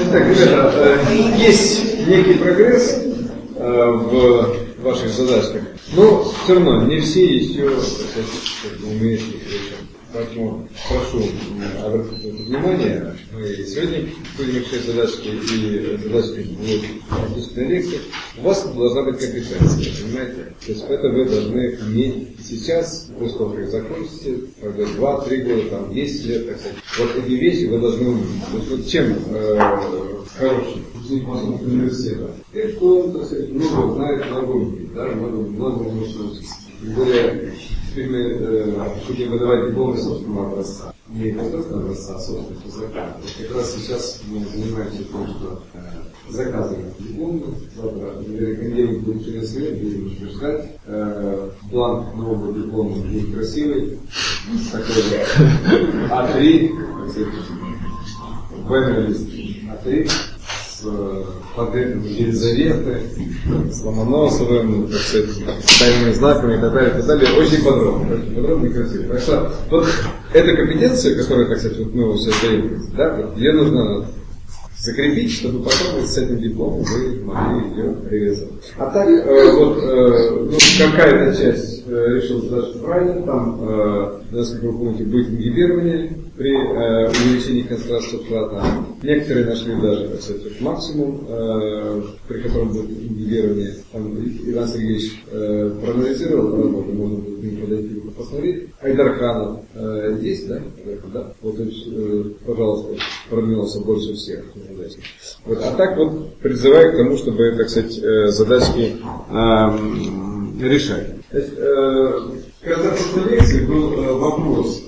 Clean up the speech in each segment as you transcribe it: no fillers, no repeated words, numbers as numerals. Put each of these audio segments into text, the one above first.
Так, ребята, есть некий прогресс в ваших задачках, но все равно не все еще умеют их решать. Поэтому прошу обратить на это внимание. Мы сегодня будем решать задачки, и задачки будут практической лекции. У вас должна быть компетенция, понимаете? То есть это вы должны иметь сейчас, после того, как закончите, 2-3 года, там, 10 лет, так сказать. Вот эти вещи вы должны уметь. То есть вот чем хороший выпускник университета? И что он, так сказать, много знает науки, да, много учится. Тем более, теперь мы будем выдавать дипломы собственного образца. Не государственного образца, а собственного языка. Как раз сейчас мы занимаемся тем, что заказываем дипломы. Завтра, понедельник будет через свет, будем утверждать. Бланк нового диплома будет красивый. Такой А3, лист А3. С портретом Елизаветы, с Ломоносовым, так сказать, с тайными знаками и так далее. Очень подробно и красиво. Так что вот эта компетенция, которую, так сказать, вот мы вот сейчас даем, да, вот ее нужно закрепить, чтобы потом с этим дипломом вы могли ее реализовать. А так, какая-то часть решила задачу правильно, там, насколько вы помните, будет ингибирование при увеличении концентрации флата. Некоторые нашли даже, так сказать, максимум, при котором будет ингибирование. Там Иван Сергеевич проанализировал работу, можно будет к ним подойти и посмотреть. Айдарханов есть, да? Да? Вот, пожалуйста, продвинулся больше всех. Вот. А так вот призываю к тому, чтобы, так сказать, задачки решать. То есть, когда в прошлой лекции был вопрос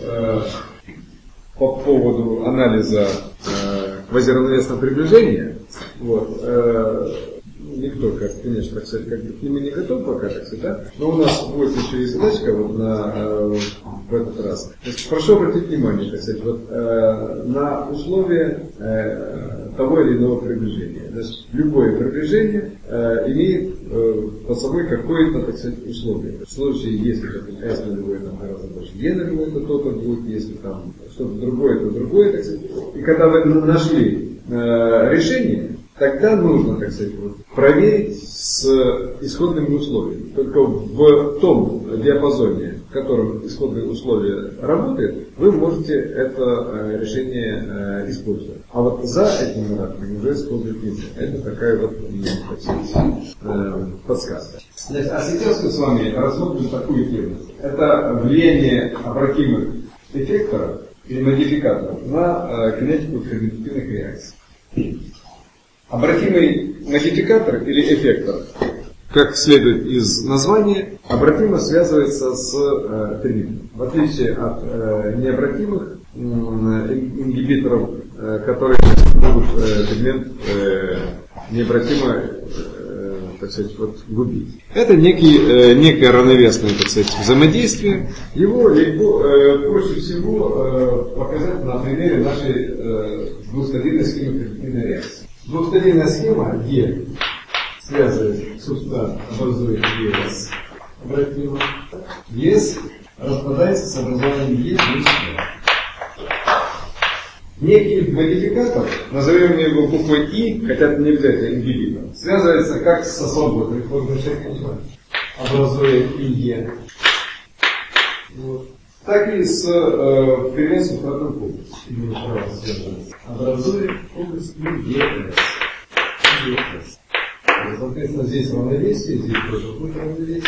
по поводу анализа квазиравновесного приближения, вот, никто, конечно, так сказать, как бы к нему не готов пока, так сказать, да? Но у нас будет еще и задачка вот в этот раз. То есть, прошу обратить внимание, так сказать, вот, на условия того или иного приближения. То есть, любое приближение имеет под собой какое-то, так сказать, условие. В случае, если S нулевое там гораздо больше E нулевое, то то-то будет, если там что-то другое, то другое, так сказать. И когда вы нашли решение, тогда нужно, так сказать, проверить с исходными условиями. Только в том диапазоне, в котором исходные условия работают, вы можете это решение использовать. А вот за этим ратом уже использовать нельзя. Это такая вот, так сказать, подсказка. А сейчас мы с вами рассмотрим такую тему. Это влияние обратимых эффекторов или модификаторов на кинетику ферментативных реакций. Обратимый модификатор или эффектор, как следует из названия, обратимо связывается с ферментом. В отличие от необратимых ингибиторов, которые могут фермент необратимо, так сказать, вот, губить. Это некое равновесное, так сказать, взаимодействие. Его проще всего показать на примере нашей двухстадийной схемы ферментативной реакции. Двухстадийная схема Е связывает субстрат, образует ЕС. Обратимо. ЕС распадается с образованием Е плюс Е. Некий модификатор, назовем его буквой И, хотя это не обязательно ингибитор, связывается как с особой трехформой шейкинга, образуя ИЕ, вот, так и с переносом второй комплекс. Образуя комплекс ИЕС. Соответственно, здесь равновесие, здесь тоже будет равновесие.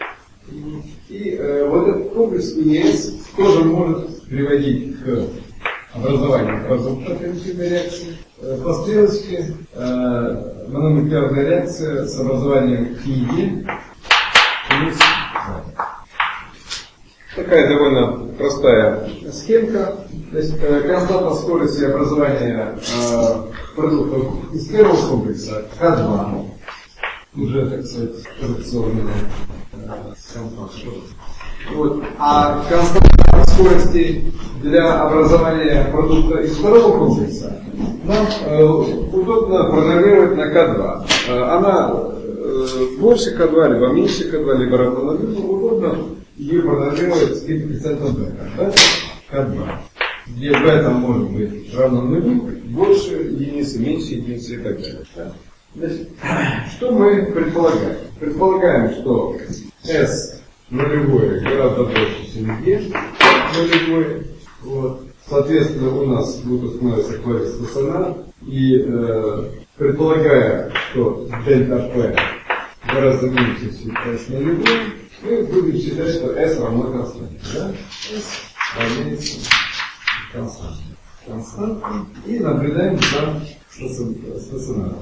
И вот этот комплекс ИЕС тоже может приводить к образованию продукта ферментативной реакции. По стрелочке мономолекулярная реакция с образованием ИЕ плюс Z. Такая довольно простая схемка. То есть константа скорости образования продуктов из первого комплекса К2. Уже, так сказать, реакционная константа. Вот. А константа скорости для образования продукта из второго комплекса нам удобно программировать на К2. Она больше К2, либо меньше К2, либо равно нулю, удобно ее программировать с каким-то коэффициентом бета. Да? К2. где бета может быть равно нулю, больше единицы, меньше единицы и так далее. Да? Значит, что мы предполагаем? Предполагаем, что S нулевое гораздо больше, чем E нулевое. Вот. Соответственно, у нас будет устанавливаться квазистационар. И предполагая, что дельта P гораздо меньше, чем S нулевое, мы будем считать, что S равно константе. Да? S равняется константе. И наблюдаем за стационаром.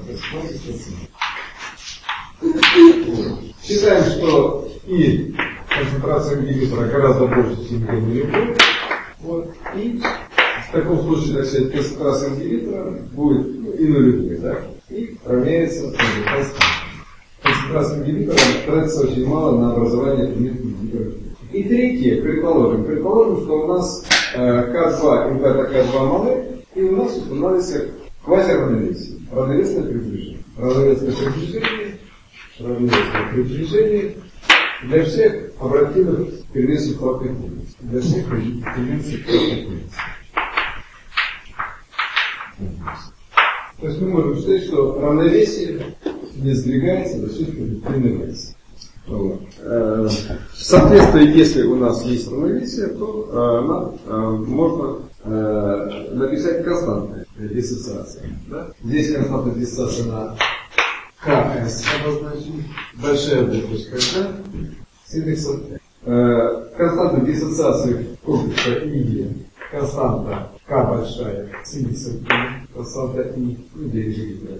Считаем, что и концентрация ингибитора гораздо больше, чем E нулевой. Вот. И в таком случае, так сказать, концентрация ингибитора будет и нулевой, да? И равняется константе. Концентрация ингибитора тратится очень мало на образование ингибиторов. И третье, предположим, что у нас К2 и бета-К2 малы, и у нас устанавливается квазиравновесие, равновесное приближение. Равновесное приближение для всех обратимых переносных плотных улиц. Для всех переносных плотных улиц. То есть мы можем считать, что равновесие не сдвигается за счет переносия. Вот. Соответственно, если у нас есть равновесие, то нам можно написать константы диссоциации. Да? Здесь константа диссоциации на КС обозначена, большая буква К с индексом. Константа диссоциации комплекса ИЕ, константа К большая с индексом I, константа И, где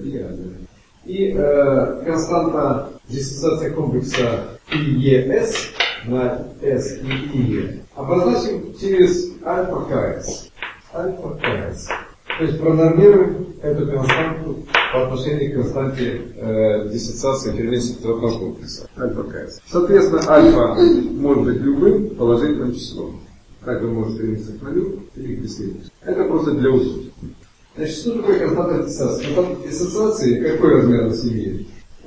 и константа диссоциации комплекса ИЕС на S и ИЕ обозначим через альфа КС. Альфа КС. То есть пронормируем эту константу по отношению к константе диссоциации переносительного комплекса. Альфа КС. Соответственно, альфа может быть любым положительным числом. Также может стремиться к нулю или к бесконечности. Это просто для удобства. Значит, что такое константа диссоциации? Константа диссоциации какой размерность имеет?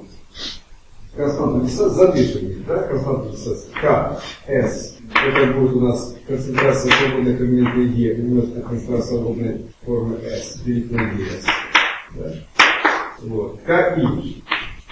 Константа диссоциации запишем, да? Константа диссоциации КС. Это будет у нас концентрация свободной фермента Е умножить на концентрацию свободной формы S делить на ЕС. Да? Вот. КИ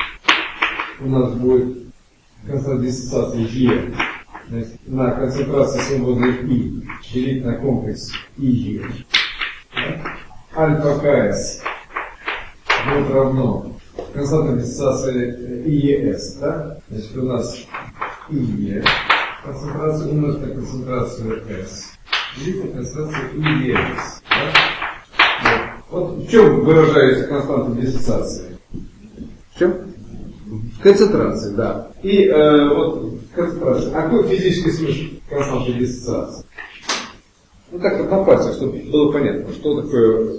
у нас будет константа диссоциации Е, значит, на концентрацию свободной И делить на комплекс ИЕ. Да? Альфа КС будет равно константа диссоциации ИЕС. Да? Значит, у нас ИЕ концентрацию умножить на концентрацию S. Делить на концентрацию ИЕС. Да? Вот в чем выражается константа диссоциации? В чем? В концентрации, да. И вот концентрация. А какой физический смысл константы диссоциации? Ну так вот на пальцах, чтобы было понятно, что такое.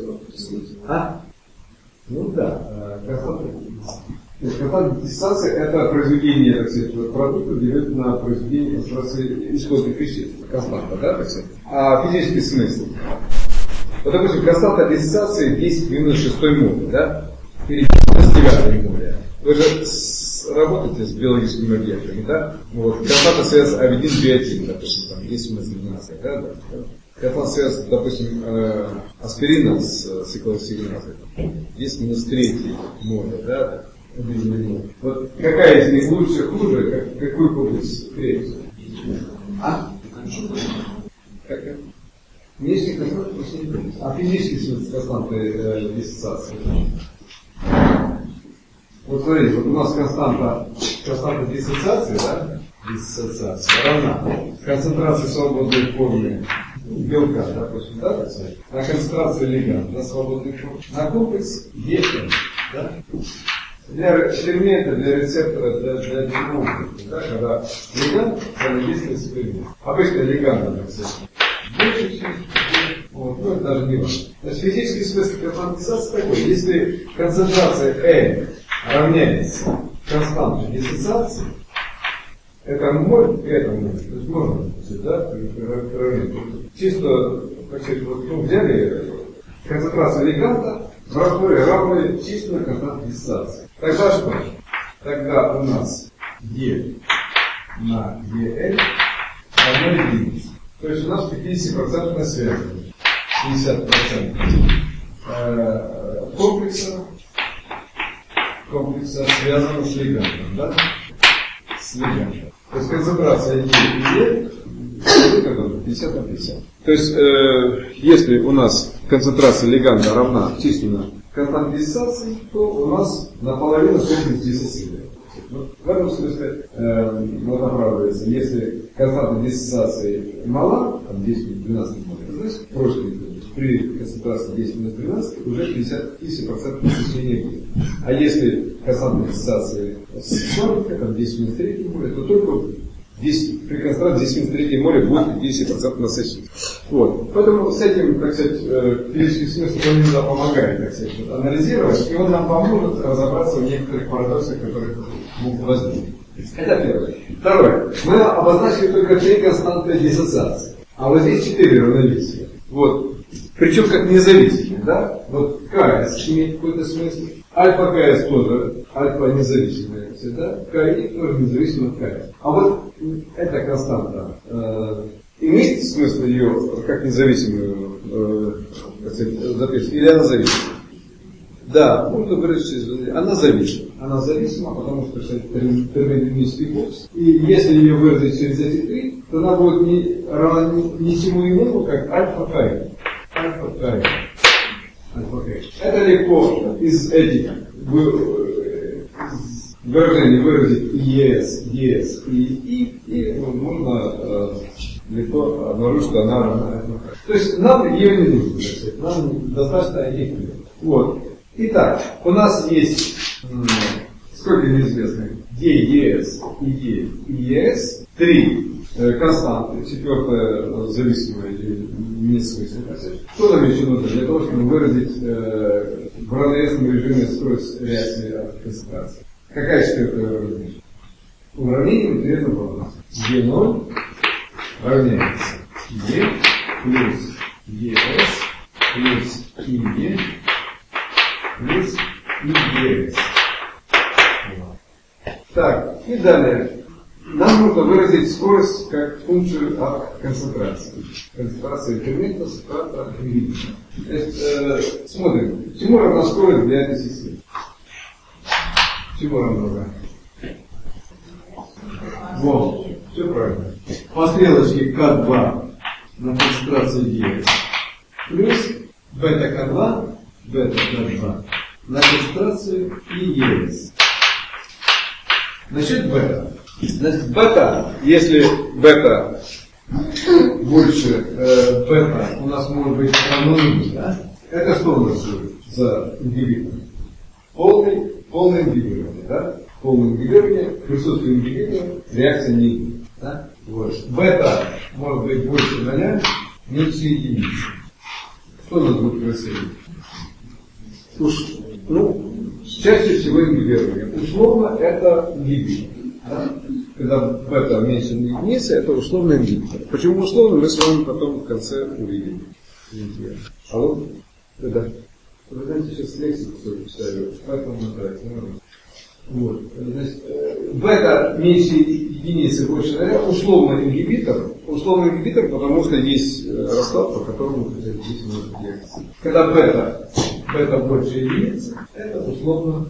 Ну да, константа диссоциации это произведение, так сказать, продукта делит на произведение концентрации исходных веществ. Константа, да, так сказать? А физический смысл? Вот, допустим, константа диссоциации 10 в минус 6 моль, да? Переписано с 9 моля. Вы же работаете с биологическими объектами, да? Вот. Константа связь А1, биотин, допустим, там 10 в минус 12, да? Константа связь, допустим, аспирина с циклооксигеназой. 10 в минус 3 моля, да? Вот какая из них лучше, хуже, какую комплекс третью? Какая? Внешний констант, а физический смысл константы диссоциации? Вот смотрите, вот у нас константа диссоциации, да? Диссоциация равна концентрации свободной формы белка, допустим, да, так сказать, на концентрацию лиганда на свободной форме, на комплекс ЕН, да? Для фермента, для рецептора, для геномки, да, когда лиганд взаимодействует с ферментом. Обычно лиганда, так сказать, больше, чем вот, ну это даже не важно. Значит, физический смысл концентрации такой. Если концентрация N равняется константе диссоциации, это моль, это моль. То есть можно, да, чисто, так сказать, вот, ну, взяли концентрацию лиганда в растворе равной чисто константе диссоциации. Тогда что? Тогда у нас E на EL равно единице. То есть у нас 50% связано. 50% комплекса связано с лигандом, да? С лигандом. То есть концентрация Е и Е 50 на 50. То есть, если у нас концентрация лиганда равна численно константе диссоциации, то у нас наполовину комплекс диссоциирует. В этом смысле оправдывается, если константа диссоциации мала, там 10 12 значит, прошлый при концентрации 10-13 уже 50% насыщения будет. А если константа диссоциации маленькая, там 10-3 море, то только при концентрации 10-3 море будет 50% насыщения. Вот. Поэтому с этим, так сказать, физический смысл нам помогает, так сказать, анализировать, и он нам поможет разобраться в некоторых парадоксах, которые могут возникнуть. Это первое. Второе. Мы обозначили только 3 константы диссоциации. А вот здесь 4 равновесия. Вот. Причем как независимые, да? Вот КС имеет какой-то смысл. Альфа КС тоже, альфа независимая, да? КИ тоже независимо от КС. А вот эта константа имеет смысл ее как независимую записывать, или она зависима? Да, можно выразить, она зависима. Она зависима, потому что это термодинамический бокс. И если ее выразить через эти 3, то она будет равна не чему иному, как альфа КИ. Альфа КИ. Это легко из этих выражений выразить ЕС, ЕС и можно легко обнаружить, что она равна. То есть нам ее не нужно, нам достаточно этих. Вот. Итак, у нас есть сколько неизвестных? ЕС и ЕС, 3 константы, 4 зависимая или несвойственная. Что нам еще нужно для того, чтобы выразить в равновесном режиме скорость реакции от концентрации? Какая 4-я уравнение? Уравнение интересно было. Е0 равняется Е плюс ЕС плюс ИЕ плюс ИЕС. Так, и далее. Нам нужно выразить скорость как функцию от концентрации. Концентрация фермента, субстрата, ингибитора. То есть, смотрим, чему равна скорость для этой системы? Чему равна? Вот, все правильно. По стрелочке К2 на концентрации ЕС плюс бета-К2, бета-К2 на концентрацию ИЕС. Насчет бета. Значит, бета, если бета больше бета у нас может быть равно нулю, да? Это что у нас за ингибитор? Полное ингибирование, да? Полное ингибирование, присутствие ингибитора, реакция не идет. Да? Вот. Бета может быть больше 0, меньше единицы. Что у нас будет происходить? Чаще всего ингибирование. Условно это ингибитор. Да? Когда бета меньше единицы, это условный ингибитор. Почему условно, мы с вами потом в конце увидим. Алло? Да. Вы знаете, сейчас лекцию читаю, поэтому мотать. Вот. Значит, бета меньше единицы, больше 0, условный ингибитор, потому что есть расклад, по которому здесь может реакция. Когда бета больше единицы, это условно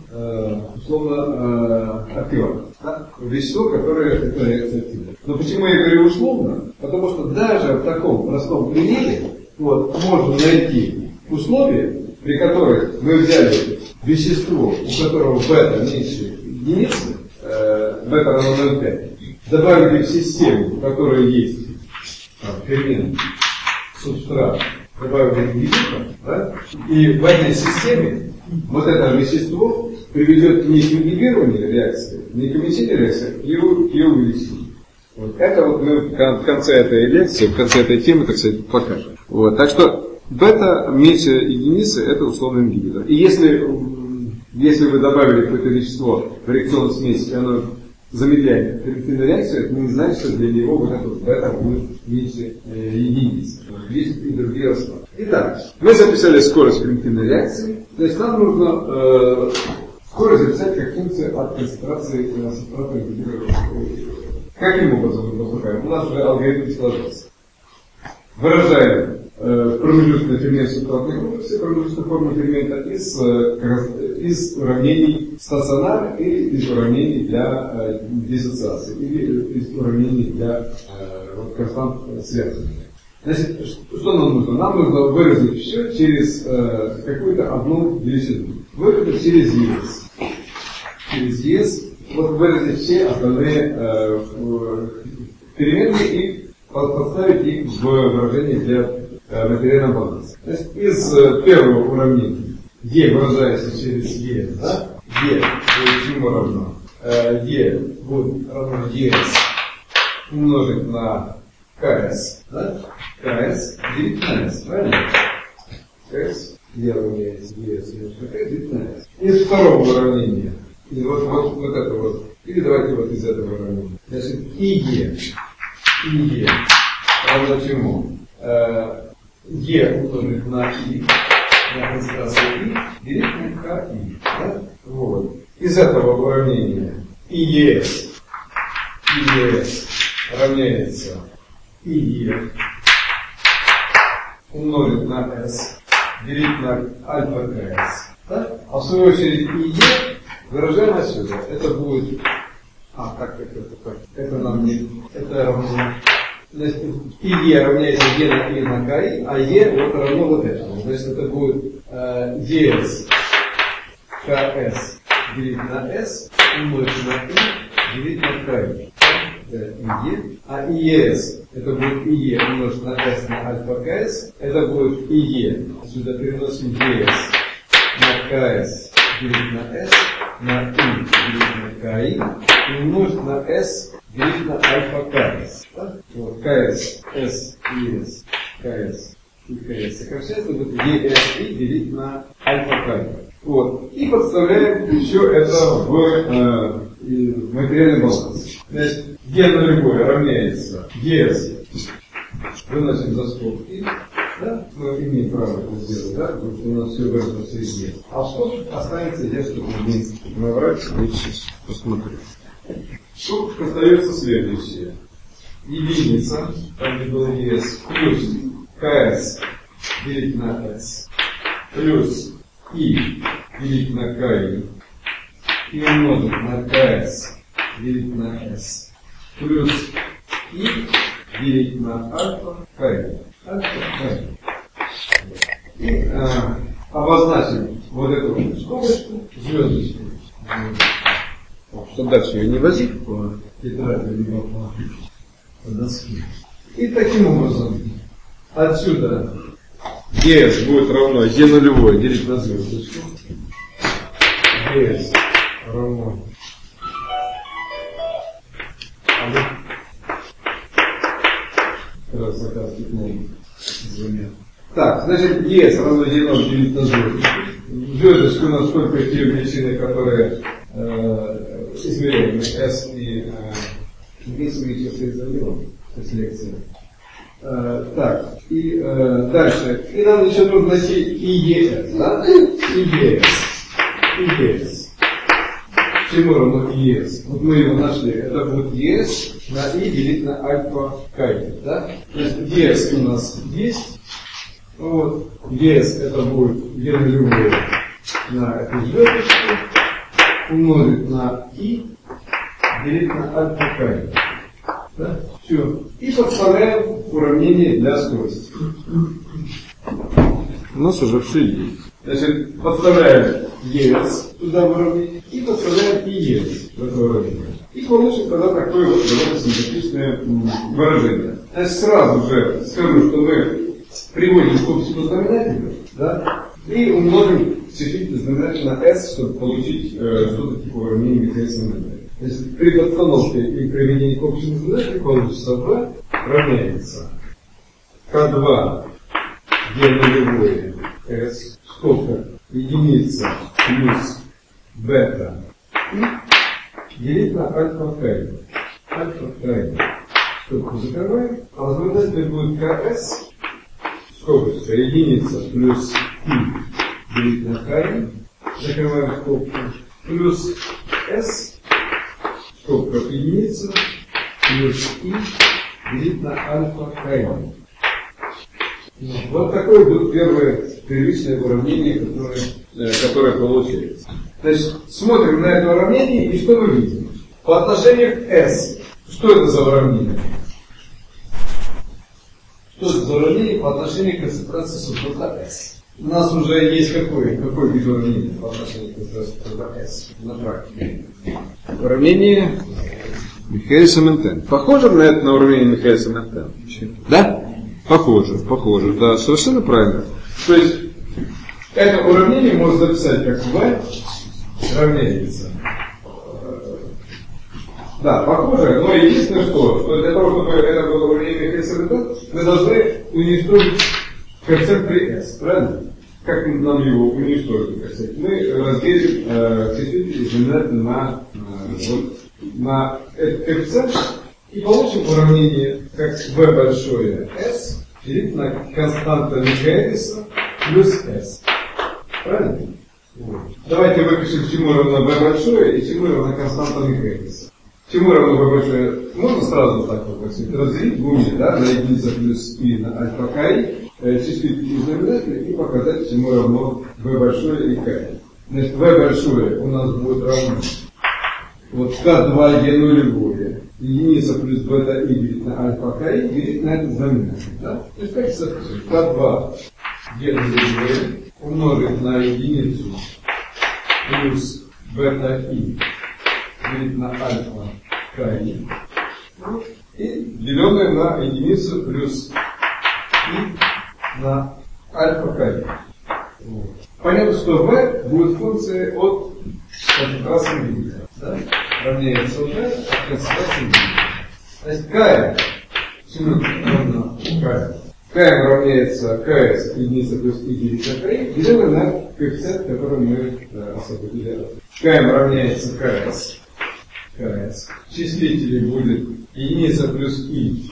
активатор. Да? Вещество, которое эту реакцию активирует. Но почему я говорю условно? Потому что даже в таком простом примере можно найти условия, при которых мы взяли вещество, у которого бета меньше единицы, бета равно 0,5, добавили в систему, в которой есть фермент, субстрат, добавили ингибитор, да? И в этой системе вот это вещество приведет не к ингибированию реакции, не к уменьшению реакции, а к ее увеличению. Вот. Это вот мы в конце этой лекции, в конце этой темы, так сказать, покажем. Вот. Так что бета меньше единицы, это условный ингибитор. И если вы добавили какое-то вещество в реакционную смесь, и оно замедляет реактивную реакцию, это не значит, что для него вот это бета будет меньше единицы. Есть и другие расклады. Итак, мы записали скорость реактивной реакции. То есть нам нужно скорость записать как функцию от концентрации субстрата ингибитора. Каким образом мы поступаем? У нас уже алгоритм сложился. выражаем промежуточную фермент субстратной группы, все промежуточные формы фермента из уравнений стационарных или из уравнений для диссоциации, или из уравнений для констант связывания. Значит, что нам нужно? Нам нужно выразить все через какую-то одну величину. Выразить через ES. Через ES вот выразить все остальные переменные и подставить их в выражение для материального баланса. То есть из первого уравнения E выражается через E, да? E будет чему равно? E будет равно ES умножить на КС, да? КС делить на S, правильно? КС E равняется ES минус КС делить на S. Из второго уравнения, и вот это вот, или давайте вот из этого уравнения. Значит, IE равно чему? E умножить на I, на концентрацию I, делить на KI. Да? Вот. Из этого уравнения IES равняется IE умножить на S, делить на альфа КС. Да? А в свою очередь IE выражаем отсюда. Это будет... это нам не... Это равно... Значит, E равняется E на I на KI, а E вот равно вот этому. Значит, это будет ES КС делить на S умножить на I делить на KI. IE. А ES это будет IE умножить на S на альфа КС. Это будет IE. Сюда переносим ES на КС делить на S на I делить на KI и умножить на S делить на альфа КС. Да? Вот, КС, S, ES, КС и КС сокращается, будет ESI делить на альфа КС. Вот. И подставляем все это в материальный баланс. Значит, G нулевое равняется ES. Выносим за скобки. Да? Мы имеем право это сделать, да? Потому что у нас все выражено через G. А в скобках останется E, чтобы единица. Набрать, сейчас посмотрим. В скобках остается следующее. Единица, там где было ES, плюс КС делить на S, плюс I делить на KI, и умножить на КС делить на S, плюс I делить на альфа KI. И обозначим вот эту скобочку звездочкой. Что дальше ее не возить по тетради, либо по доске. И таким образом отсюда ES будет равно E нулевое делить на звездочку. ES равно так, значит, ES равно E нулевое делить на звездочку. Звездочка у нас только те величины, которые измеряем S и здесь мы сейчас и заведем, с лекции. Так, и дальше. И нам еще нужно найти ES, да? ES. Чему равно ES? Вот мы его нашли. Это будет ES на I делить на альфа KI, да? Значит, ES у нас есть. Вот. ES это будет E нулевое на эту звездочку умножить на I делить на альфа KI. Да? Все. И подставляем уравнение для скорости. У нас уже все есть. Значит, подставляем ES туда в уравнение и подставляем ES в это уравнение. И получим тогда такое вот довольно симпатичное выражение. Значит, сразу же скажу, что мы приводим скобочку знаменателя, да, и умножим числительный знаменатель на S, чтобы получить что-то типа уравнения механизма. Значит, при подстановке и приведении к общему знаменателю получится 2 равняется К2 G нулевое S, скобка, единица плюс бета и делить на альфа К. Альфа К. Скобку закрываем, а возможно будет КС, скобочка, единица плюс И делить на К, закрываем скобку, плюс С, скобка единица, плюс И делить на альфа К. Вот такое будет первое первичное уравнение, которое получается. Значит, смотрим на это уравнение и что мы видим? По отношению к S. Что это за уравнение? Что это за уравнение по отношению к концентрации субпродукта S? У нас уже есть какой вид уравнения по отношению к концентрации субпродукта S на практике? Уравнение Михельса-Ментен. Похоже на это на уравнение Михельса-Ментен? Да? Похоже, да, совершенно правильно. То есть, это уравнение можно записать как V равняется. Да, похоже, но единственное, что для того, чтобы это было уравнение Михельса-Ментен, мы должны уничтожить коэффициент при S, правильно? Как нам его уничтожить? Мы разделим коэффициент знаменательно на этот коэффициент и получим уравнение как V большое S делить на константа Михельса плюс S. Правильно? Вот. Давайте выпишем, чему равно V большое и чему равно константа Михельса. Чему равно V большое? Можно сразу так вот разделить в уме, да, на единица плюс и на альфа k, числить и знаменатель и показать, чему равно V большое и k. Значит, V большое у нас будет равно вот К2 Е нулевое, единица плюс бета И делить на альфа К делить на этот знаменатель. Да? То есть как запишем? К2 Е нулевое умножить на единицу плюс бета И делить на альфа К и деленное на единицу плюс И на альфа К. Вот. Понятно, что V будет функция от концентрации ингибитора. Да? Равняется V от концентрации ингибитора. Значит, КМ. Чему равно КМ? КМ равняется КС единица плюс И делить на К, деленное на коэффициент, который мы освободили. КМ равняется КС. В числителе будет единица плюс И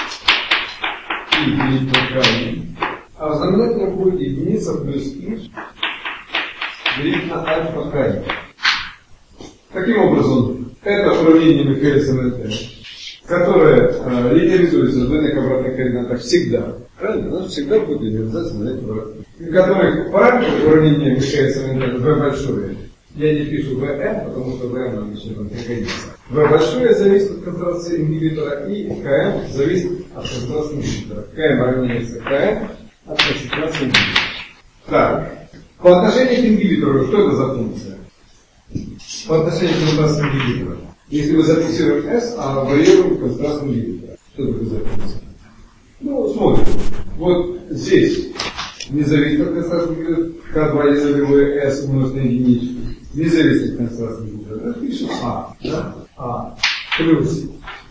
делить на К. А в знаменателе будет единица плюс И делить на альфа К. Таким образом, это уравнение Михельса-Ментен, которое линеаризуется в двойных обратных координатах всегда. Правильно? Оно всегда будет линеаризация на эти обратные. Который параметр уравнения Михельса-Ментен V большое. Я не пишу Vm, потому что Vm нам еще там пригодится. V большое зависит от концентрации ингибитора и Km зависит от концентрации ингибитора. Km равняется Km от концентрации ингибитора. Так. По отношению к ингибитору, что это за функция? По отношению к концентрации ингибитора. Если мы зафиксируем S, а варьируем концентрацию ингибитора. Что это за функция? Ну, смотрим. Вот здесь не зависит от концентрации ингибитора. К2 нулевое S умножить на единичку. Не зависит от концентрации ингибитора. Пишем А. Да? А. Плюс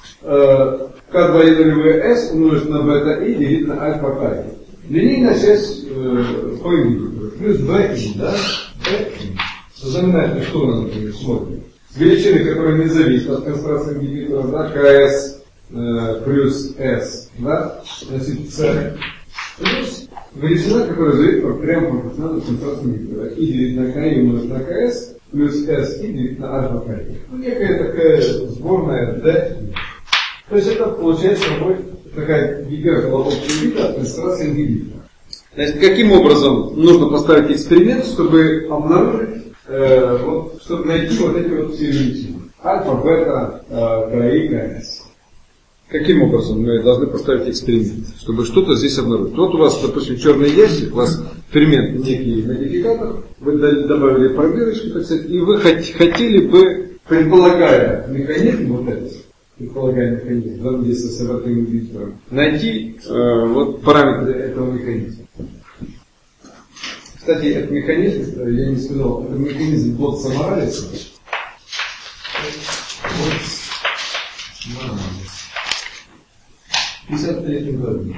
К2 нулевое S умножить на бета И делить на альфа К. Линейная связь по ингибитору. Плюс BI, да? BI. Знаменательно, что у нас, например, смотрим? Величины, которые не зависят от концентрации ингибитора, да? КС плюс S, да? Значит, С плюс величина, которая зависит прямо пропорционально от концентрации ингибитора. И делить на К и умножить на КС плюс S и делить на альфа К. Ну, некая такая сборная D. То есть это получается собой такая гипербола общего вида от концентрации ингибитора. Значит, каким образом нужно поставить эксперимент, чтобы обнаружить, чтобы найти вот эти вот все величины? Альфа, бета, К и КС. Каким образом мы должны поставить эксперимент, чтобы что-то здесь обнаружить? Вот у вас, допустим, черный ящик, у вас эксперимент некий модификатор, вы добавили пробирочку, так сказать, и вы хотели бы, предполагая механизм вот этот, взаимодействия с обратным ингибитором, найти вот параметры этого механизма. Кстати, этот механизм, я не сказал, это механизм Ботса-Моралеса. В 53-м году.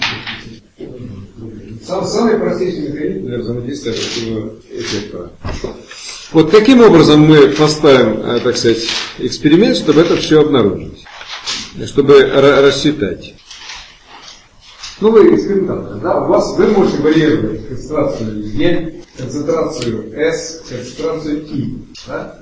Самый простейший механизм для взаимодействия обратного эффекта. Вот каким образом мы поставим, так сказать, эксперимент, чтобы это все обнаружить, чтобы рассчитать. Ну, вы экспериментатор, да? Вы можете варьировать концентрацию Е, концентрацию S, концентрацию И, да?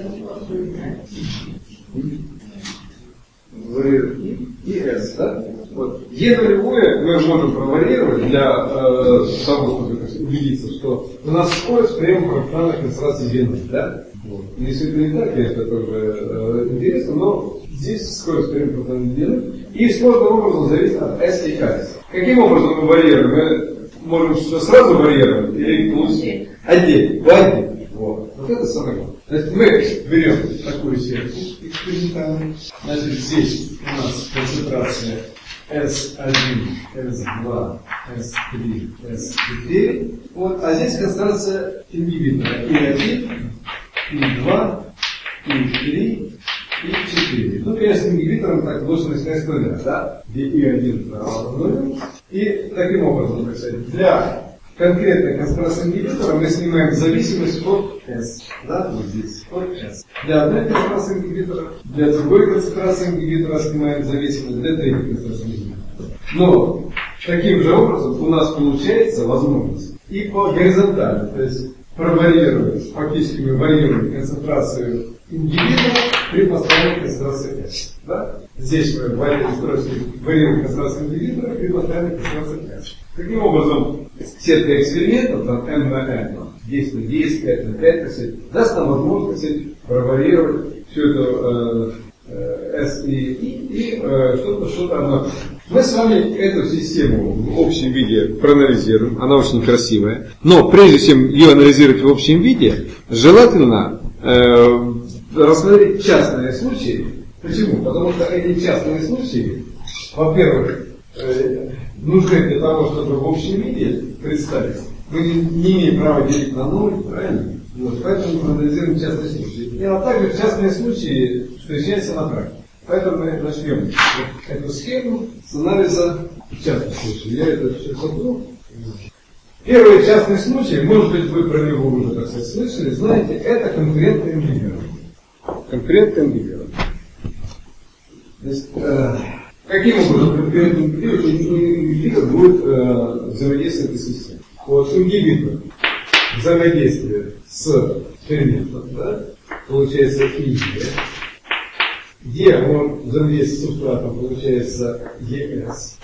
Варьировать И S, да? Вот. Е нулевое мы можем проварировать для того, чтобы убедиться, что у нас скорость приема фрактальной концентрации вены. Да? Вот. Если это не так, конечно, тоже интересно, но здесь скорость приема фрактальной вены и сложным образом зависит от S и K. Каким образом мы варьируем? Мы можем все сразу варьировать или лучше отдельно. Вот. Вот это самое главное. Значит, мы берем такую сетку экспериментальную. Значит, здесь у нас концентрация S1, S2, S3, S4. Вот. А здесь концентрация ингибитора И1, И2, И3, И4. Ну, конечно, ингибитором так должен исходить с нуля, да? Где И1 равно 0. И таким образом, так сказать, для конкретной концентрации ингибитора мы снимаем зависимость от S. Да, вот здесь, от S. Для одной концентрации ингибитора, для другой концентрации ингибитора снимаем зависимость, для третьей концентрации ингибитора. Но таким же образом у нас получается возможность и по горизонтали, то есть проварьировать, фактически мы варьируем концентрацию ингибитора при постоянной концентрации S. Да? Здесь мы варьируем концентрацию ингибитора при постоянной концентрации S. Таким образом, сетка экспериментов, там M на N, 10 на 10, 5 на 5, даст нам возможность проварьировать всю эту S и что-то оно. Мы с вами эту систему в общем виде проанализируем, она очень красивая, но прежде чем ее анализировать в общем виде, желательно рассмотреть частные случаи. Почему? Потому что эти частные случаи, во-первых, нужны для того, чтобы в общем виде представить. Мы не имеем права делить на 0, правильно? Вот, поэтому мы анализируем частные случаи. А также частные случаи встречаются на практике. Поэтому мы начнем эту схему с анализа частных случаев. Я это все сотру. Первый частный случай, может быть, вы про него уже, так сказать, слышали, знаете, это конкурентный ингибитор. Конкурентный ингибитор. Каким образом конкурентный ингибитор будет взаимодействовать с этой системой? Вот ингибитор взаимодействие с ферментом, да, получается ИЕ. Е он взаимодействует с субстратом, получается ЕС.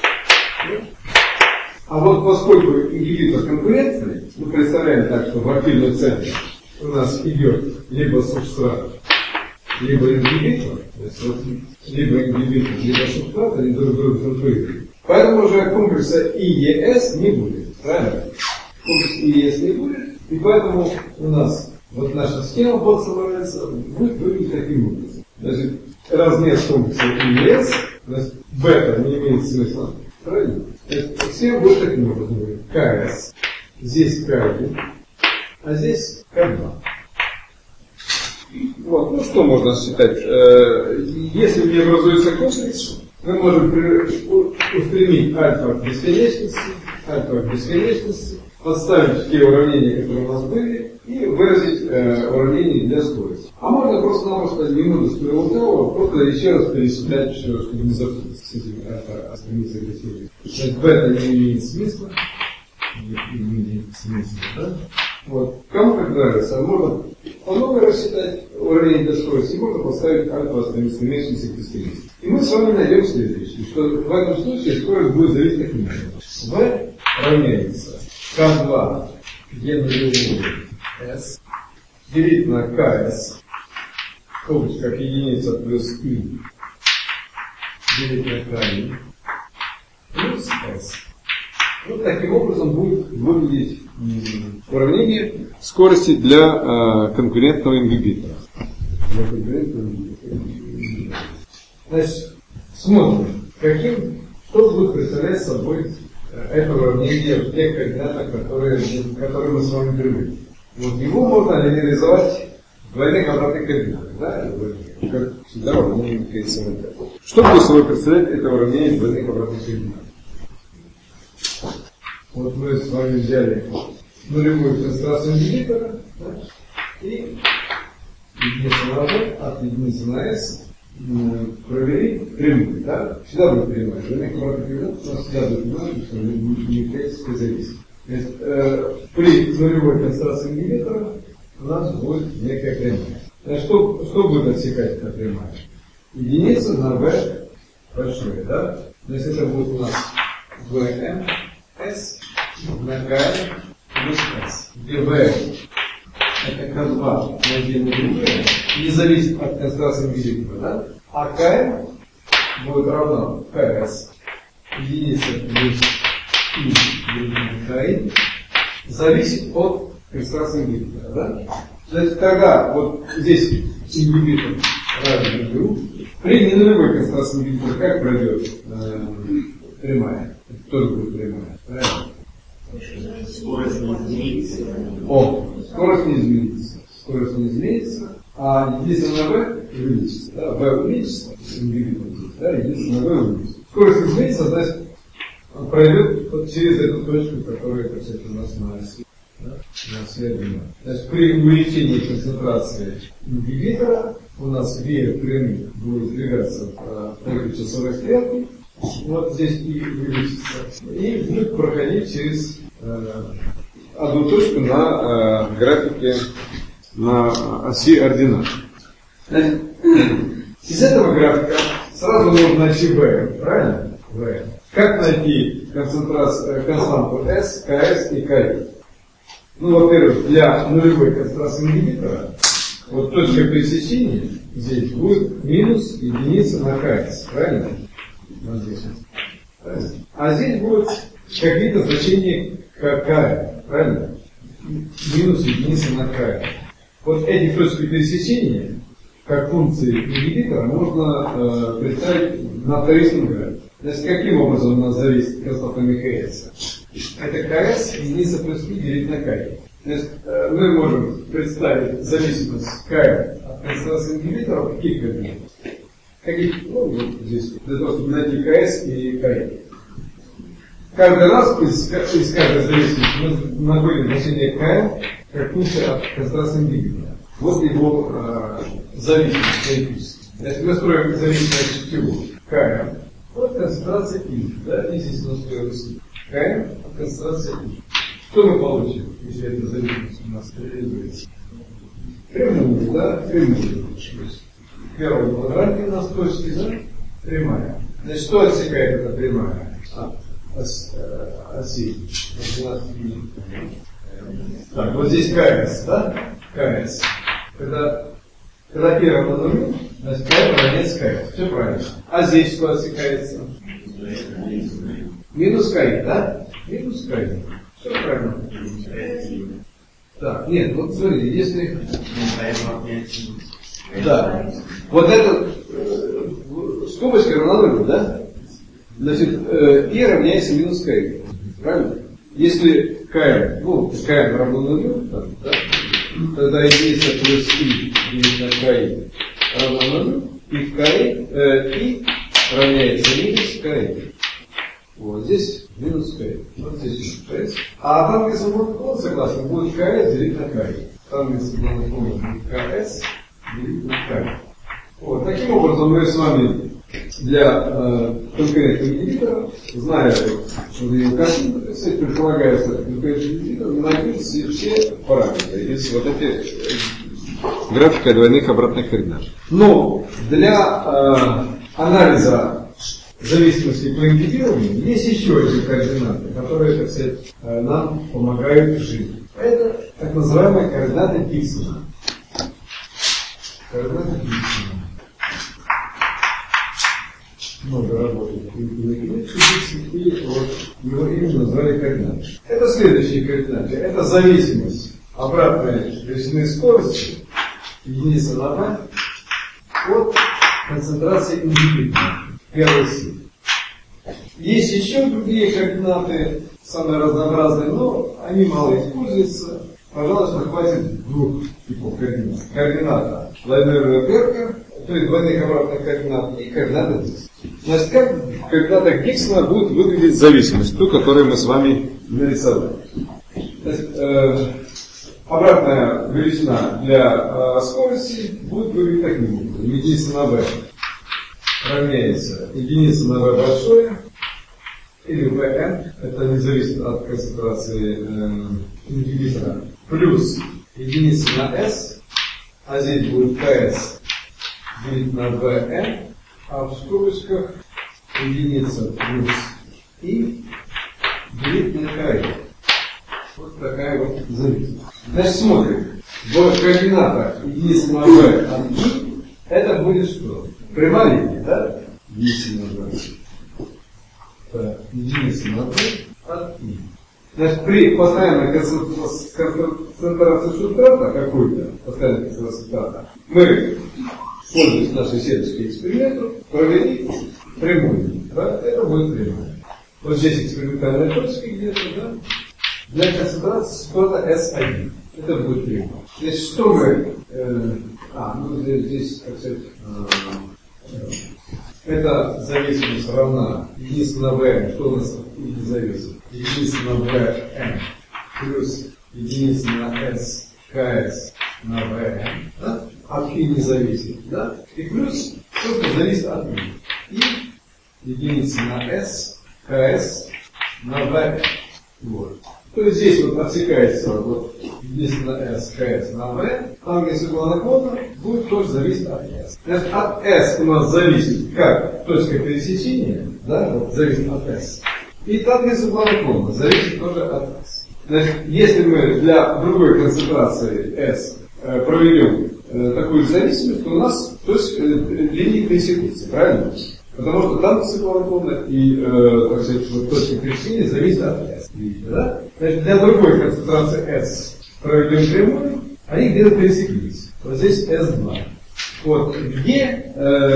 А вот поскольку ингибитор конкурентный, мы представляем так, что в активной центре у нас идет либо субстрат, либо ингибитор, то есть вот, либо ингибитор, либо субстрат, они друг друга конкурируют. Поэтому уже комплекса ИЕС не будет. Правильно? Комплекс ИЕС не будет. И поэтому у нас вот наша схема будет выглядеть таким образом. Значит, размер комплекса ИЕС, значит, бета не имеет смысла. Правильно? Схема будет таким образом. КС, здесь К1, а здесь К2. Вот, ну что можно считать? Если не образуется комплекс, мы можем устремить альфа к бесконечности, подставить те уравнения, которые у нас были, и выразить уравнение для скорости. А можно просто-напросто немного своего просто еще раз пересчитать все, чтобы не запутаться с этими альфа-стремиться к бесконечности. Значит, бета не имеет смысла. Не имеет смысла, да? Вот. Кому как нравится, можно по новой рассчитать уравнение для скорости, можно поставить альфа стремится к бесконечности. И мы с вами найдем следующее, что в этом случае скорость будет зависеть таким образом. V равняется К2 Е нулевой S делить на КС, скобочка как единица плюс И делить на К1 плюс S. Вот таким образом будет выглядеть уравнение скорости для конкурентного ингибитора. Значит, смотрим, что будет представлять собой это уравнение в тех координатах, которые мы с вами привыкли. Вот его можно линеаризовать в двойных обратных координатах, да? Как всегда уравнение КСМТ. Что будет собой представлять это уравнение в двойных обратных координатах? Вот мы с вами взяли нулевую концентрацию ингибитора, да? И единица на V от единицы на S провели прямую, да? Всегда будет прямая. Двойных обратных координатах у нас всегда будет прямая, что не является зависимым. При нулевой концентрации ингибитора у нас будет некая прямая. Что будет отсекать эта прямая? Единица на V большое, да? То есть это будет у нас ВМ, С на КМ плюс С. Где ВМ это К2 на отдельные группы, не зависит от концентрации ингибитора, да? А КМ будет равно КС, единица плюс И делить на КИ, зависит от концентрации ингибитора, да? То есть, когда вот здесь ингибитор разных групп, при ненулевой концентрации ингибитора как пройдет прямая? Это тоже будет прямая, правильно? Скорость не изменится. Скорость не изменится. Скорость не изменится, а единица на V увеличится. Да? V увеличится, ингибитор здесь, да? Единица на V увеличится. Скорость не изменится, значит, пройдет вот через эту точку, которая, кстати, у нас на оси. Да? На оси 1. Значит, при увеличении концентрации ингибитора у нас веер прямых будет двигаться по часовой стрелке. Вот здесь и увеличится. И будет проходить через одну точку на графике на оси ординат. Значит, из этого графика сразу нужно найти V, правильно? V. Как найти константу S, КС и КИ? Ну, во-первых, для нулевой концентрации ингибитора вот точка пересечения здесь будет минус единица на КС, правильно? Вот здесь. Правильно? А здесь будут какие-то значения КК, правильно? Минус единица на К. Вот эти точки пересечения, как функции ингибитора, можно представить на вторичном графике. Значит, каким образом у нас зависит константа Михаэлса? Это КС единица плюс И делить на К. Значит, мы можем представить зависимость К от концентрации ингибитора в каких координатах? Ну, вот здесь, для того, чтобы найти КС и КИ. Каждый раз из каждой зависимости мы находим значение КМ как функция от концентрации ингибитора. Вот его зависимость теоретически. Если мы строим зависимость от чего? КМ от концентрации И. Да, естественно, строим КМ от концентрации И. Что мы получим, если эта зависимость у нас реализуется? Прямую, да, прямую. В первом квадранте у нас точки, да, прямая. Значит, что отсекает эта прямая? Оси. Так, вот здесь КС, да? КС. Когда первое на нулю, значит, КС равняется КС. Все правильно. А здесь что отсекается? Минус КИ, да? Минус КИ. Все правильно. Так, нет, вот смотрите, если... Да. Вот это скобочка равна нулю, да? Значит, И равняется минус КИ. Правильно? Если КМ, ну, КМ равно нулю, да, тогда единица плюс И делить на КИ равно нулю, и в КИ И равняется минус КИ. Вот здесь минус КИ. Вот здесь минус КС. А там, если он согласен, будет КС делить на КИ. Там, если он будет КС делить на КИ. Вот, таким образом мы с вами для конкретного ингибитора, зная, что его картинка, предполагается конкретный ингибитор, мы найдем все параметры из вот этих графика двойных обратных координат. Но для анализа зависимости по ингибированию есть еще эти координаты, которые, так сказать, нам помогают жить. Это так называемые координаты Диксона. Координаты Диксона. Много работает и вот его именно назвали координаты. Это следующие координаты. Это зависимость обратной величины скорости единица на V от концентрации ингибитора первой силы. Есть еще другие координаты, самые разнообразные, но они мало используются. Пожалуйста, хватит двух типов координат. Координата Лайнера-Берка, то есть двойных обратных координат, и координата Диксона. Значит, как в координатах Диксона будет выглядеть зависимость, ту, которую мы с вами нарисовали. Значит, обратная величина для скорости будет выглядеть таким образом. Единица на V равняется единица на V большое, или Vn, это не зависит от концентрации ингибитора, плюс единица на S, а здесь будет КС делить на Vn, а в скобочках единица плюс и делить на край. Вот такая вот зависимость. Значит, смотрим. В координатах единица на v от и это будет что? Прямая линия, да? Единица на v. Единица на v от и. Значит, при постоянной концентрации субстрата какой-то, постоянной концентрации субстрата, мы, пользуясь нашей сеточкой эксперименту, провели прямую. Да? Это будет прямая. Вот здесь экспериментальная точка где-то, да? Для концентрации субстрата S1. Это будет прямая. Значит, что мы... здесь, как сказать... эта зависимость равна единице на v, что у нас не зависит? Единица на vm плюс единица на s ks на vm, да? От и не зависит, да? И плюс то, что зависит от и. И единица на s ks на vm. Вот. То есть здесь вот отсекается вот единица на s ks на v, там где все было наклонно, будет тоже зависеть от s. Значит, от s у нас зависит как точка пересечения, да, вот зависит от s. И там где все было наклонно, зависит тоже от s. Значит, если мы для другой концентрации s проведем такую зависимость, то у нас линии пересекутся, правильно? Потому что там цикл наклонно и так сказать, вот, точка пересечения зависит от s. Видите, да? Значит, для другой концентрации s проведем прямую, они где-то пересеклись. Вот здесь S2. Вот где,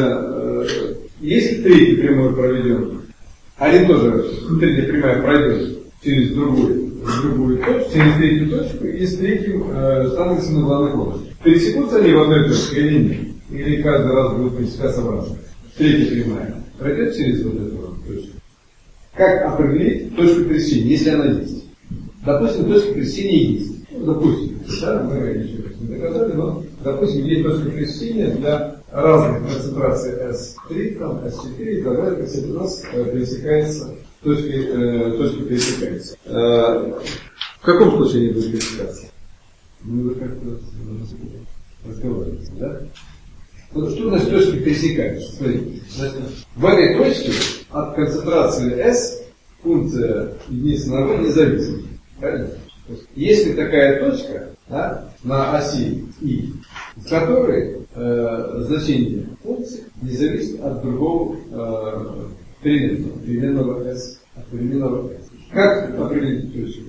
если третий прямой проведем, они тоже, третья прямая пройдет через другую точку, через третью точку и с третьим становится на главной площади. Пересекутся они в одной точке или нет? Или каждый раз будут пересекаться обратно? Третья прямая пройдет через вот эту точку. Как определить точку пересечения, если она есть? Допустим, точка пересечения есть. Ну, допустим, да, мы еще не доказали, но допустим, есть точка пересечения для разных концентраций S3, там, S4 и так далее, кстати, у нас пересекается, точка пересекается. В каком случае они будут пересекаться? Мы вы как-то разговариваете, да? Вот что значит точки пересекаются? Смотрите, значит, в этой точке от концентрации S функция единицы на v не зависит. Правильно? Если такая точка, да, на оси I, в которой значение функции не зависит от другого переменного S, от переменного S. Как определить точку?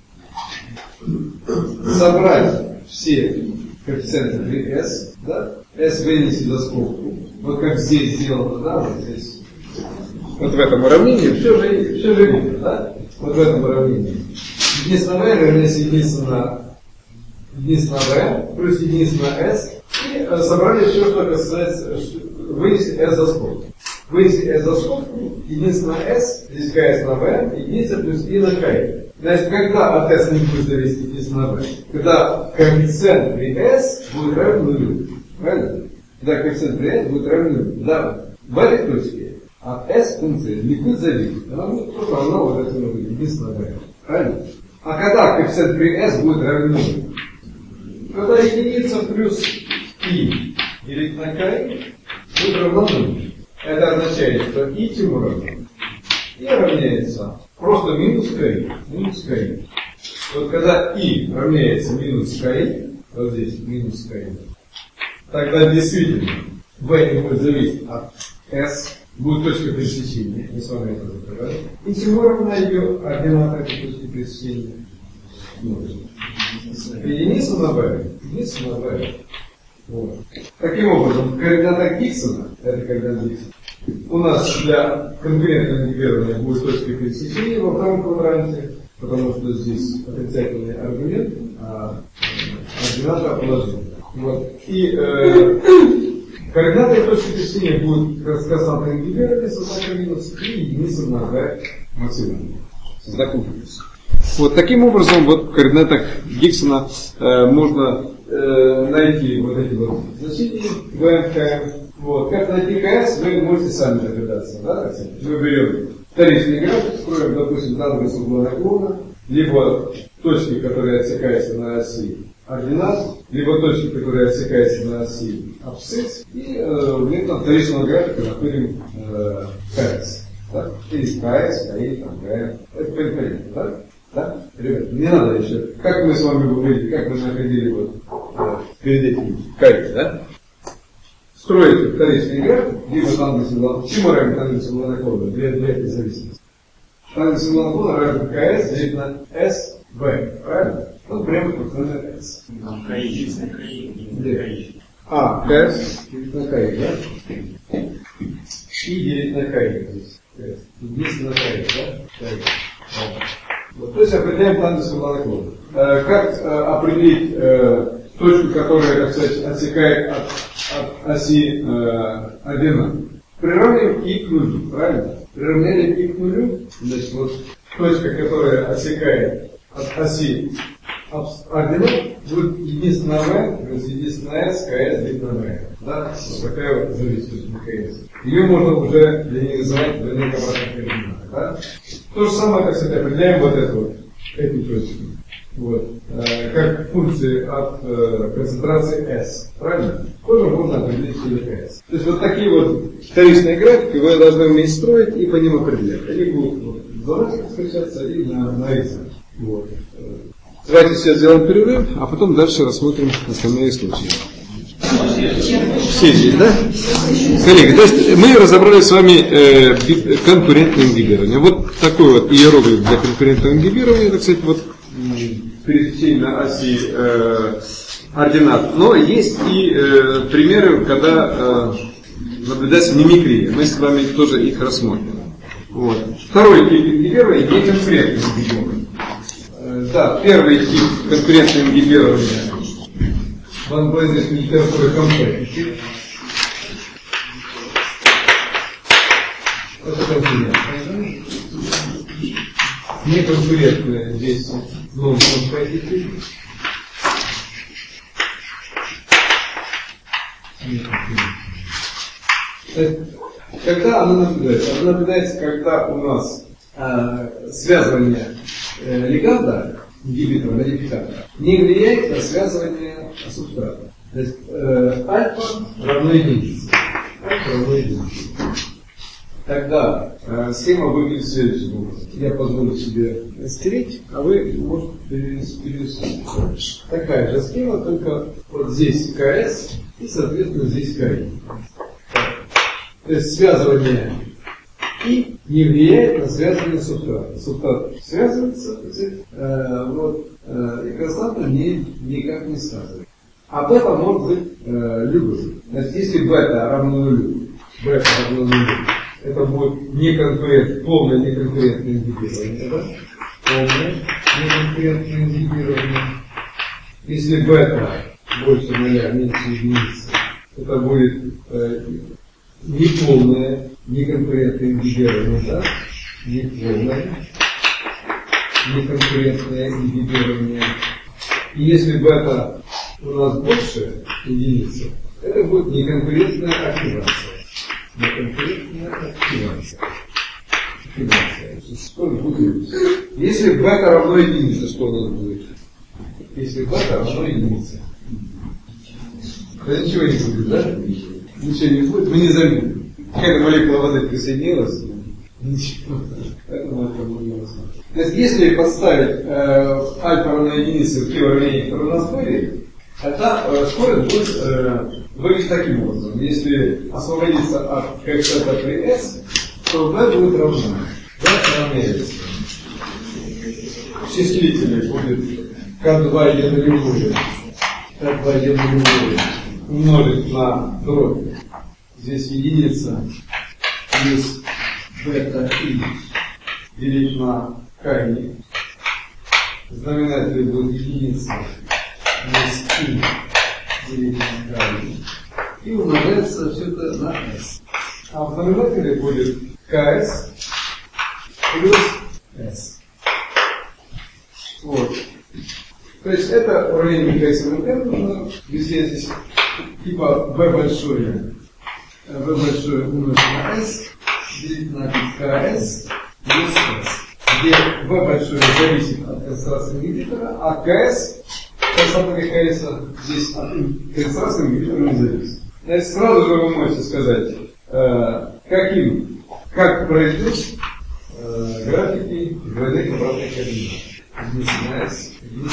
Собрать все коэффициенты при S, да, S вынести за скобку, вот как здесь сделано, да, вот здесь. Вот в этом уравнении все же видно, да? Вот в этом уравнении. Единица на v равняется единица на v плюс единица на s. И собрали все, что касается, вынесли s за скобку. Вынесли s за скобку, единица на s, здесь ks на v, единица плюс и на k. Значит, когда от s не будет зависеть единица на v? Когда коэффициент при s будет равен нулю. Правильно? Когда коэффициент при s будет равен нулю. Да, в этой точке от s функции не будет зависеть. Она будет просто равна вот этому единице на v. Правильно? А когда коэффициент при s будет равен нулю? Когда единица плюс и делить на k будет равно нулю. Это означает, что и чему равно? И равняется просто минус k. Минус k. Вот когда и равняется минус k, вот здесь минус k, тогда действительно v не будет зависеть от s, будет точка пересечения, мы с вами это закрываем. И чему равна ее ордината этой точки пересечения? Единица на v. Единица на v. Вот. Таким образом, координата Диксона, это координата Диксона, у нас для конкурентного интегрирования будет точка пересечения во втором квадранте, потому что здесь отрицательный аргумент, а координата положительная. Вот. И координата точки пересечения будет константное интегрирование со знаком минус и единица на v максимум. Со знаком минус. Вот таким образом, вот в координатах Диксона можно найти вот эти вот значения ВМК. Вот. Как найти КС, вы можете сами догадаться. Да? Мы берем вторичный график, строим, допустим, данные с угла наклона, либо точки, которые отсекаются на оси ординат, либо точки, которые отсекаются на оси абсцисс, и в метод вторичного графика находим КС. Да? Есть КС, КИ, там, КМ. Это понятно, да? Да? Ребят, не надо еще. Как мы с вами говорили, как мы находили вот перед этим КИ, да? Строите вторичный график, либо тангенс угла. Чему равен тангенс угла наклона? Для этой зависимости. Тангенс угла наклона равен КС делить на СВ. Правильно? Ну, прямо пропорционально S. Там КИ. КС делить на КИ, да? И делить на КИ здесь. Здесь на КИ, да? Вот, то есть определяем тангенс угла наклона. Как определить точку, которая, так сказать, отсекает от оси ординат? Приравниваем и к нулю, правильно? Приравнение и к нулю, значит, вот точка, которая отсекает от оси ординат, будет единственная V, то есть единственная S, КС, делить на V. Да? Вот такая вот зависимость на КС. Ее можно уже для нее называть двойные обратные координаты. Да? То же самое, так сказать, определяем вот эту вот, эту точку. Вот. Как функции от концентрации S. Правильно? Тоже можно определить через S. То есть вот такие вот вторичные графики вы должны уметь строить и по ним определять. Они будут вот, в задачах встречаться и на экзамене. Вот. Давайте сейчас сделаем перерыв, а потом дальше рассмотрим основные случаи. Все здесь, да? Коллеги, то есть мы разобрали с вами конкурентное ингибирование. Вот такой вот иероглиф для конкурентного ингибирования, так сказать, вот пересечение на оси ординат. Но есть и примеры, когда наблюдается мимикрия. Мы с вами тоже их рассмотрим. Вот. Второй тип ингибирования – неконкурентное ингибирование. Да, первый тип конкурентного ингибирования Ван Беннет литературы компетенции. Это конкурентное. Неконкурентное здесь non-competitive. Когда она наблюдается? Она наблюдается, когда у нас связывание лиганда, ингибитора, модификатора, не влияет на связывание субстрата. То есть альфа равно единице. Альфа равно единице. Тогда схема выглядит следующим образом. Я позволю себе стереть, а вы можете перерисовать. Такая же схема, только вот здесь КС и, соответственно, здесь КИ. То есть связывание И не влияет на связывание субстрата. Субстрат связывается, и константа никак не связывает. А бета может быть любой. Значит, если бета равно нулю, это будет полное неконкурентное ингибирование. Да? Полное неконкурентное ингибирование. Если бета больше нуля, меньше единицы, это будет неполное неконкурентное ингибирование, да? Неполное неконкурентное ингибирование. И если бета у нас больше единицы, это будет неконкурентная активация. Неконкурентная активация. Что будет? Если бета равно единице, что у нас будет? Если бета равно единице. Да ничего не будет, да? Ничего не будет, мы не заметим. Какая-то молекула воды присоединилась, ничего. Поэтому это будет невозможно. То есть, если подставить альфа равно единице в те уравнения, которые у нас были, эта скорость будет выглядеть таким образом. Если освободиться от коэффициента при S, то B будет равна. B равняется. Числитель будет К2 нулевую. К2 нулевую умножить на дробь. Здесь единица плюс бета и делить на КИ. Знаменатель будет единица плюс и делить на КИ. И умножается все это на S. А в знаменателе будет КС плюс S. Вот. То есть это уравнение Михаила Термина, если здесь типа V большое умножить на S, делить на КС плюс S, где V большое зависит от концентрации ингибитора, а КС частота КС здесь от концентрации ингибитора не зависит. Значит, сразу же вы можете сказать, как пройдут графики двойных обратных координат. Единица на S, единица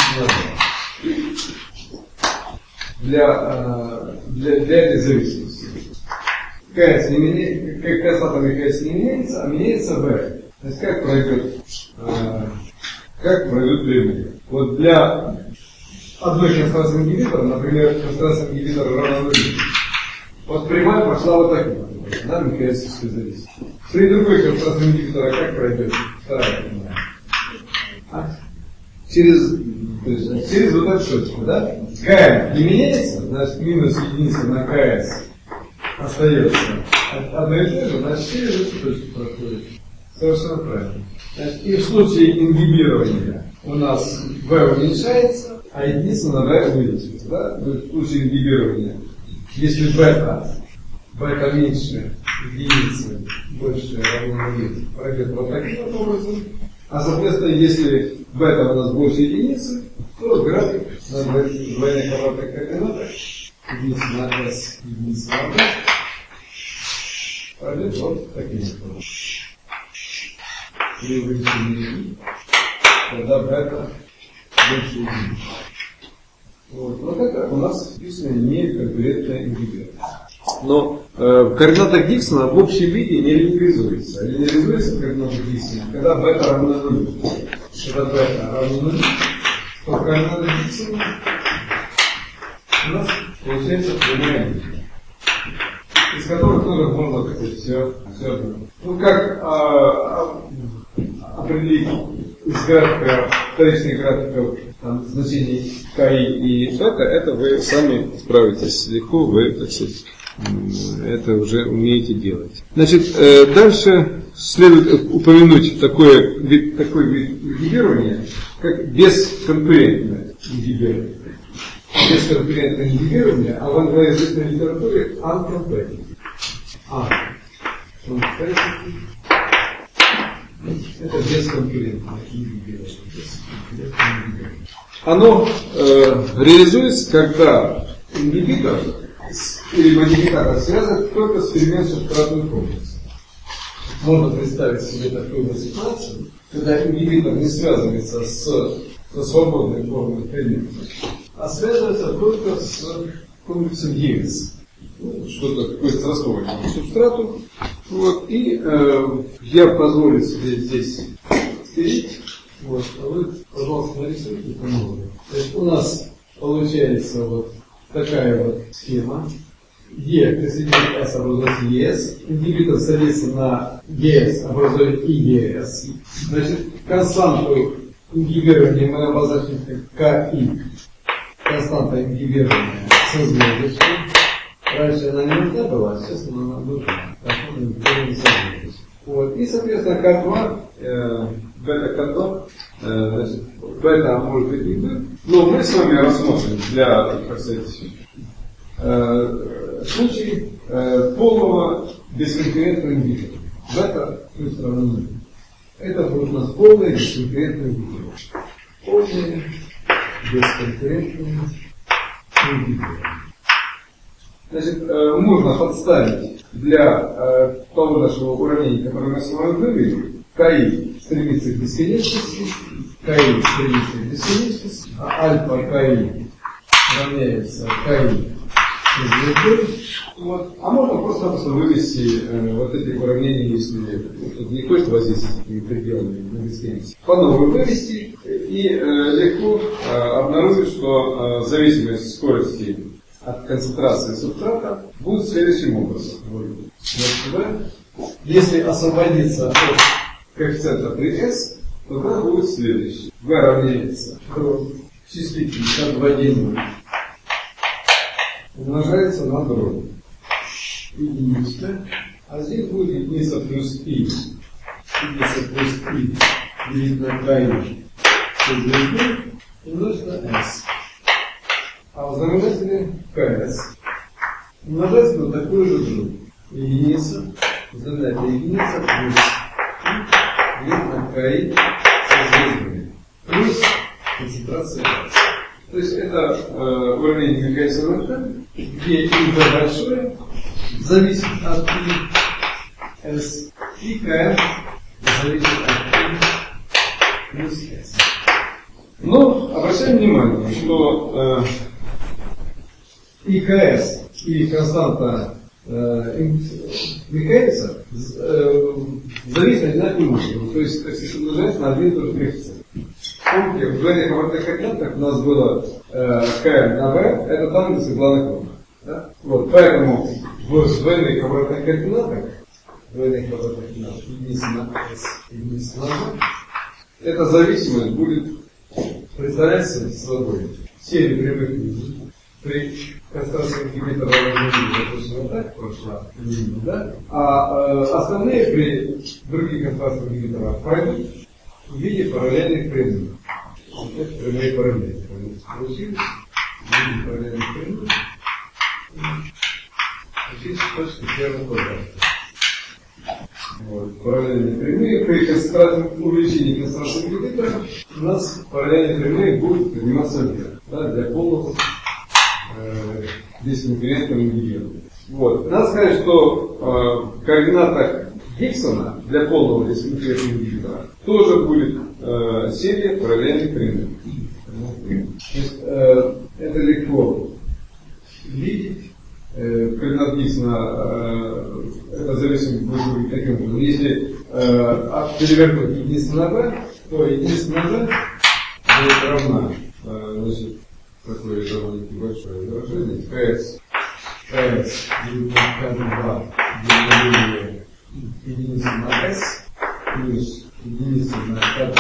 на 2. Для этой зависимости. КС не меняется, атомы КС не меняется, а меняется В. То есть как пройдут времени. Вот для одной концентрации ингибитора, например, концентрация ингибитора равна нулю, вот прямая пошла вот таким образом, да, МКСовская зависимость. При другой концентрации ингибитора как пройдет вторая прямая? Через вот эту точку, да? КМ не меняется, значит минус единица на КС остается одно и то же, значит через эту точку проходит. Совершенно правильно. Значит, и в случае ингибирования у нас V уменьшается, а единица на V увеличивается. Да? То есть в случае ингибирования, если бета меньше единицы, больше равно нулю, пройдет вот таким вот образом. А соответственно, если бета у нас больше единицы, то график на двойных обратных координатах единица на S, единица на V пройдет вот таким образом. При увеличении, когда бета больше единицы. Вот это у нас действительно не конкурентная ингибитор. Но в координатах Диксона в общем виде не линеаризуется. Линеаризуется в координатах Диксона, когда бета равна нулю. Когда бета равна нулю, то в координатах Диксона у нас получается прямая линия, из которых тоже можно сказать все одно. Ну как определить из графика, вторичных графиков значений КИ и бета, это вы сами справитесь легко, вы, так сказать, это уже умеете делать. Значит, дальше следует упомянуть такой вид ингибирования, как бесконкурентное ингибирование. Бесконкурентное ингибирование, а в англоязычной литературе uncompetitive. Это бесконкурентное ингибирование. Оно реализуется, когда ингибитор или модификатор связан только с переменной субстратной комплексом. Можно представить себе такую ситуацию, когда ингибитор не связывается со свободной формой переменной, а связывается только с комплексом ES. Что-то какое-то растворение к субстрату. Вот, и я позволю себе здесь стереть. Вот, а вы, пожалуйста, нарисуйте по-новому. То есть у нас получается вот такая вот схема. Присоединяет S, образует ES. Ингибитор садится на ES, образует ES. Значит, константу ингибирования мы обозначим как KI. Константа ингибирования со звездочкой. Раньше она не нужна была, сейчас она нам нужна. Константа ингибирования со звездочкой. Вот. И, соответственно, К2, бета-К2, значит, бета может быть не быть. Но мы с вами рассмотрим для, так сказать, случай полного бесконкурентного ингибитора. Бета плюс равно нулю. Это будет у нас полный бесконкурентный ингибитор. Полный бесконкурентный ингибитор. Значит, можно подставить для того нашего уравнения, которое мы с вами вывели, КИ стремится к бесконечности, КИ стремится к бесконечности, а альфа КИ равняется КИ звездой. Вот. А можно просто вывести вот эти уравнения, если не хочет воздействовать такими пределами на бесконечность, по новой вывести и легко обнаружить, что зависимость скорости от концентрации субстрата будет следующим образом. Если освободиться от коэффициента при S, то граф будет следующий. V равняется числитель К2 умножается на дробь единичка, а здесь будет единица плюс I. Единица плюс I делить на КИ умножить на S. А в знаменателе КС умножается на такую же дробь. Единица, знаменатель единица плюс I делить на КИ со звездами. Плюс концентрация S. То есть это уравнение Гейса ВТ, где и B большое зависит от I, S, и КМ зависит от I плюс S. Но обращаем внимание, что ИКС и константа Михаэлиса зависят одинаковым образом. То есть, если умножать на один и тот же коэффициент. Помните, в двойных оборотных координатах у нас было К на В, это тангенсы главных волн. Да? Вот, поэтому в двойных оборотных координатах единица на S, единица на V, эта зависимость будет представляться собой серию прямых линий. При конструкции ингибитора допустим, вот так прошла линия, да? А остальные при других конструкциях ингибитора пройдут в виде параллельных прямых. Это прямые параллели. Получились в виде параллельных прямых. Здесь точка первого квадрата. Вот. Параллельные прямые. При увеличении конструкции ингибитора у нас параллельные прямые будут подниматься вверх. Да, для полного дисконкурентного ингибитора. Вот. Надо сказать, что в координатах Гибсона для полного дисконкурентного ингибитора тоже будет серия параллельных прямых. То есть это легко видеть. Координат Гибсона эта зависимость будет таким образом. Если перевернуть единицу на b, то единица на b будет равна, значит, такое довольно небольшое выражение, КС будет на К2 деление единицы на S плюс единица на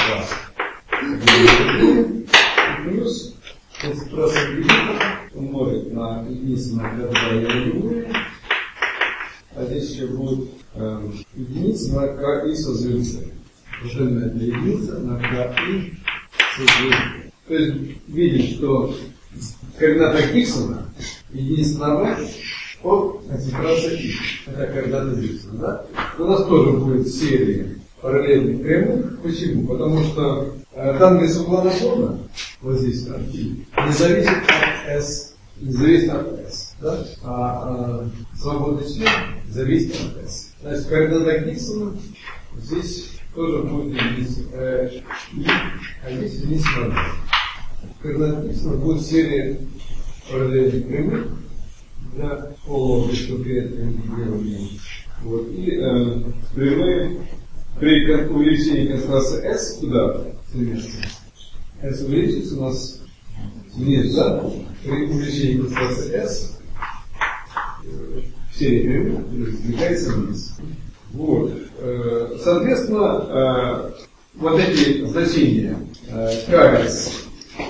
К2 плюс концентрация ингибитора умножить на единицу на К2 деление, а здесь еще будет единица на КИ со звездой. Уже это единица на КИ со звездой. То есть видим, что координата Гибсона единица на V от концентрации I. Это координата Гибсона, да? У нас тоже будет серия параллельных прямых. Почему? Потому что тангенс угла наклона, вот здесь от I, не зависит от S, не зависит от S, да? А свободный член зависит от S. Значит, координата Гибсона здесь тоже будет единица I, а здесь единица на V. Координата Гибсона будет серия параллельных прямых для полного бесконкурентного ингибирования. Вот. И прямые при увеличении концентрации S туда стремятся. S увеличится у нас вниз, да? При увеличении концентрации S серия прямых сдвигается вниз. Вот. Соответственно, вот эти значения КС,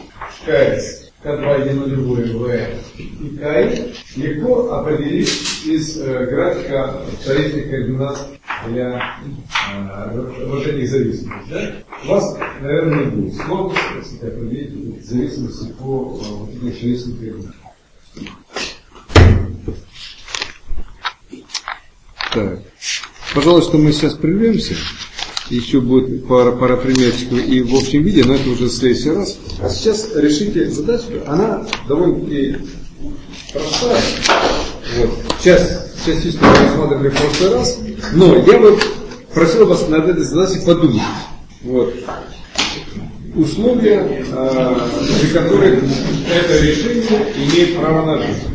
К2 единоливое В и КИ легко определить из графика тарифных координат для вот этих зависимостей. Да? У вас, наверное, не будет сложности определить зависимости по вот этим тарифным координатам. Так. Пожалуйста, мы сейчас прервемся. Еще будет пара примерчиков и в общем виде, но это уже в следующий раз. А сейчас решите задачку. Она довольно-таки простая. Вот. Частично мы рассматривали в прошлый раз. Но я бы просил вас над этой задачей подумать. Вот. Условия, при которых это решение имеет право на жизнь.